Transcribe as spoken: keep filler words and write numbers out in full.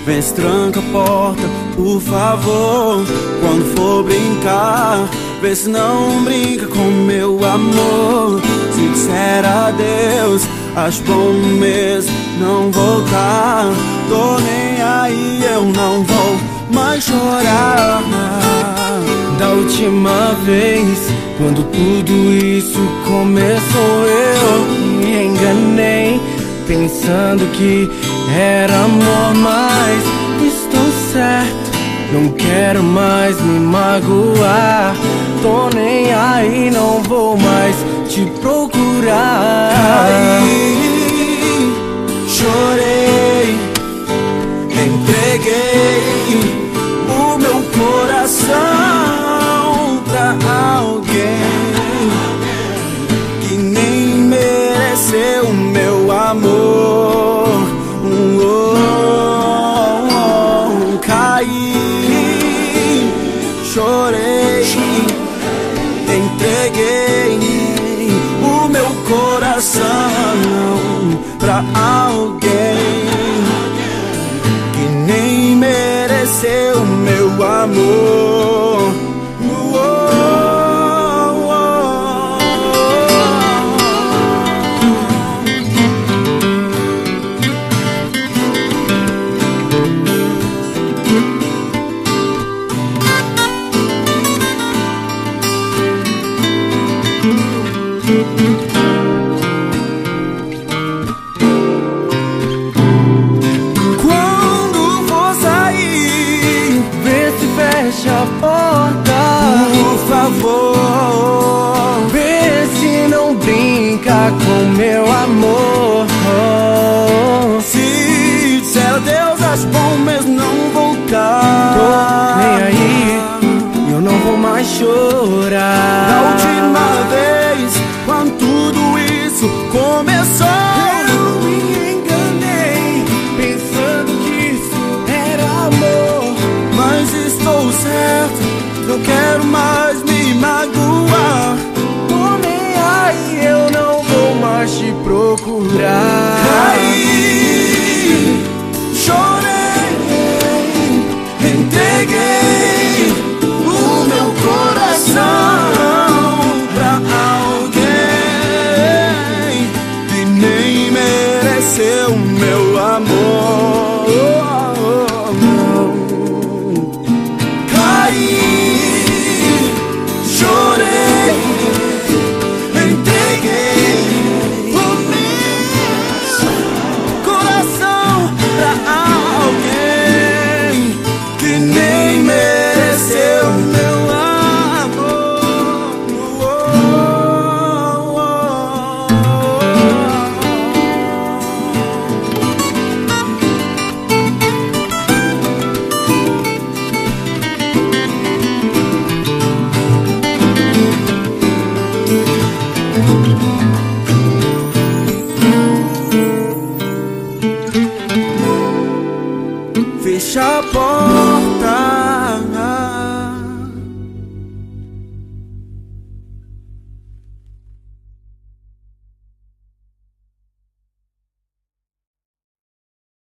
vê se tranca a porta, por favor. Quando for brincar, vê se não brinca com meu amor. Se disser adeus, acho bom mesmo não voltar. Tô nem aí, eu não vou mais chorar. Da última vez, quando tudo isso começou, eu me enganei, pensando que era amor, mas estou certo. Não quero mais me magoar. Tô nem aí, não vou mais te procurar. Caí, chorei, entreguei o meu coração pra alguém que nem mereceu o meu amor. Oh, oh, oh. Caí, chorei, entreguei o meu coração pra alguém que nem mereceu o meu amor. Oh, oh, quando for sair, vê se fecha a porta, por favor. Vê se não brinca com meu amor. Se disser adeus, acho bom mesmo não voltar. Tô nem aí, eu não vou mais chorar.